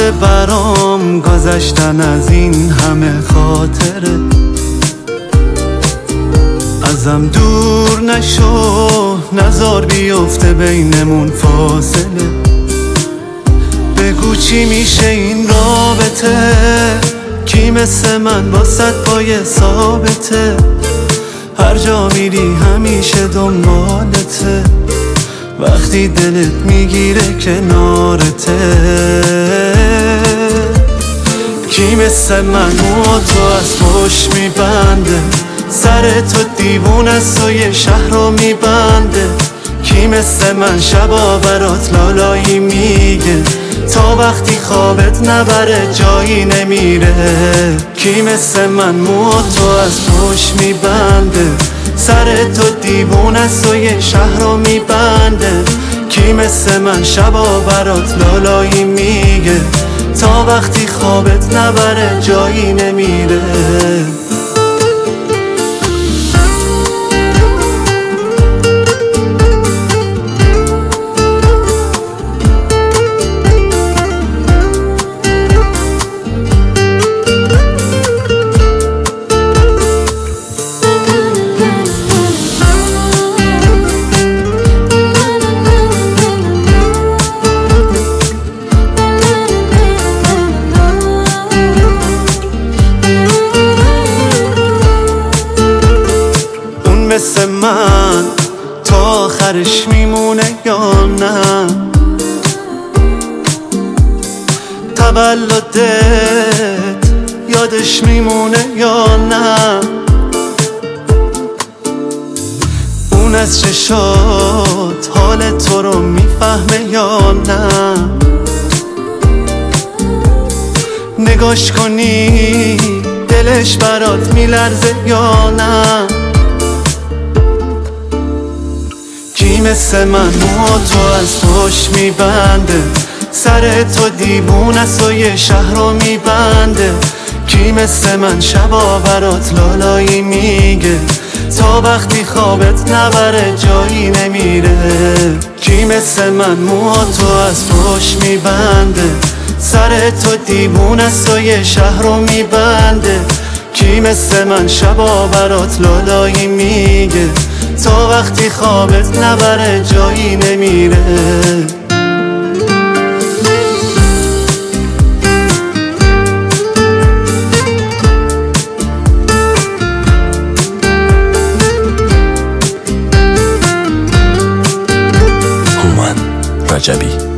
سخت برام گذشتن از این همه خاطره. ازم دور نشو، نذار بیفته بینمون فاصله. بگو چی میشه این رابطه، کی مثل من واسط پای ثابته. هر جا میری همیشه دنبالته، وقتی دلت میگیره کنارته. کی مثل من تو از پشت میبنده، سر تو دیوون است و یه شهر رو میبنده. کی مثل من شبا برات لالایی میگه، تا وقتی خوابت نبره جایی نمیره. کی مثل من تو از پشت میبنده، سر تو دیوون است و یه شهر رو میبنده. کی مثل من شبا برات لالایی میگه، تا وقتی خوابت نبره جایی نمیره. مثل من تا آخرش میمونه یا نه؟ تولدت یادش میمونه یا نه؟ اون از چشات حال تو رو میفهمه یا نه؟ نگاش کنی دلش برات میلرزه یا نه؟ کی مثل من تو از پشت میبنده، سر تو دیوون است و یه شهر رو میبنده. کی مثل من شبا برات لالایی میگه، تا وقتی خوابت نبره جایی نمیره. کی مثل من تو از پشت میبنده، سر تو دیوون است و یه شهر رو میبنده. کی مثل من شبا برات لالایی میگه، تا وقتی خوابت نبره جایی نمیره. هومن رجبی